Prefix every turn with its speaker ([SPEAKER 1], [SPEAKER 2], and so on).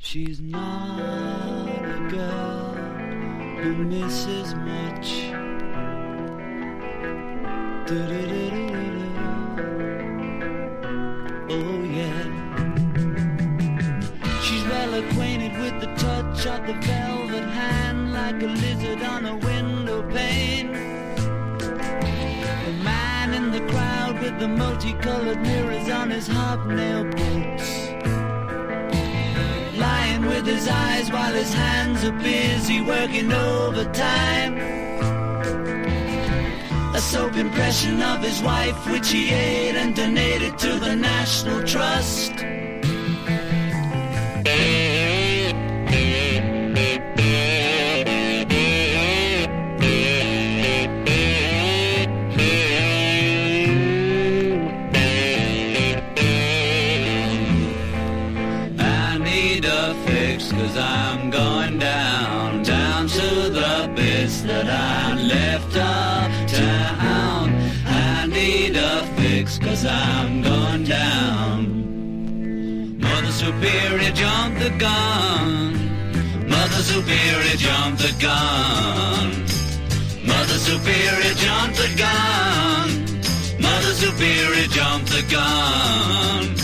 [SPEAKER 1] She's not a girl who misses much. Oh yeah. She's well acquainted with the touch of the velvet hand, like a lizard on a window pane. The man in the crowd with the multicolored mirrors on his hobnail boots, lying with his eyes while his hands are busy working overtime. A soap impression of his wife, which he ate and donated to the National Trust. I need a fix, 'cause I'm going down, down to the bits that I left uptown. I need a fix, 'cause I'm going down. Mother Superior, jump the gun. Mother Superior, jump the gun. Mother Superior, jump the gun. Mother Superior, jump the gun.